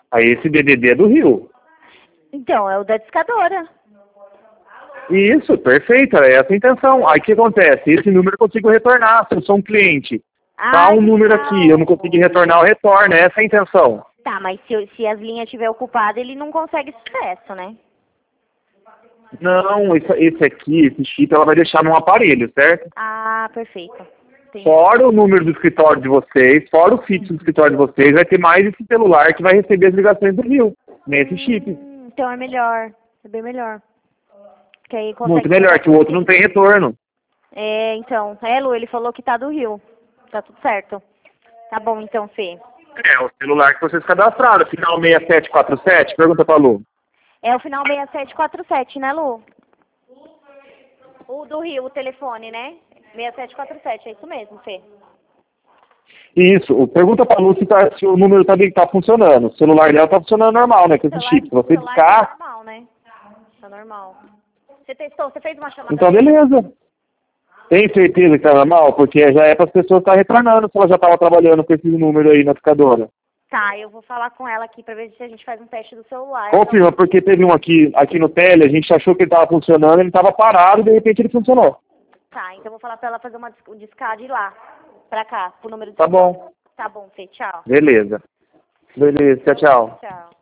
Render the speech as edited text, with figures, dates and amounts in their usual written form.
Aí esse DDD é do Rio. Então, é o da discadora. Isso, perfeito, é essa a intenção. Aí o que acontece? Esse número eu consigo retornar, se eu sou um cliente. Tá um número aqui, eu não consegui retornar, eu retorno, essa é a intenção. Tá, mas se as linhas estiver ocupadas, ele não consegue sucesso, né? Não, esse aqui, esse chip, ela vai deixar num aparelho, certo? Ah, perfeito. Entendi. Fora o número do escritório de vocês, fora o fixo do escritório de vocês, vai ter mais esse celular que vai receber as ligações do Rio, nesse chip. Então é melhor, é bem melhor. Que aí consegue Muito melhor, que o outro não tem retorno. É, então. É, Lu, ele falou que tá do Rio. Tá tudo certo. Tá bom, então, Fê. É, o celular que vocês cadastraram, final 6747, pergunta pra Lu. É o final 6747, né, Lu? O do Rio, o telefone, né? 6747, é isso mesmo, Fê. Isso, pergunta pra Lu se o número tá funcionando. O celular dela tá funcionando normal, né, com esse chip. Se você discar... Tá normal, né? Tá normal. Você testou? Você fez uma chamada? Então, beleza. Tem certeza que tá normal? Porque já é para as pessoas estar retornando se ela já estava trabalhando com esse número aí na educadora. Tá, eu vou falar com ela aqui pra ver se a gente faz um teste do celular. Confirma, porque teve um aqui no tele, a gente achou que ele estava funcionando, ele estava parado e de repente ele funcionou. Tá, então eu vou falar pra ela fazer um descade lá, pra cá, pro número de... Tá bom. Tá bom, Fê, tchau. Beleza. Beleza, tchau, tchau. Tchau.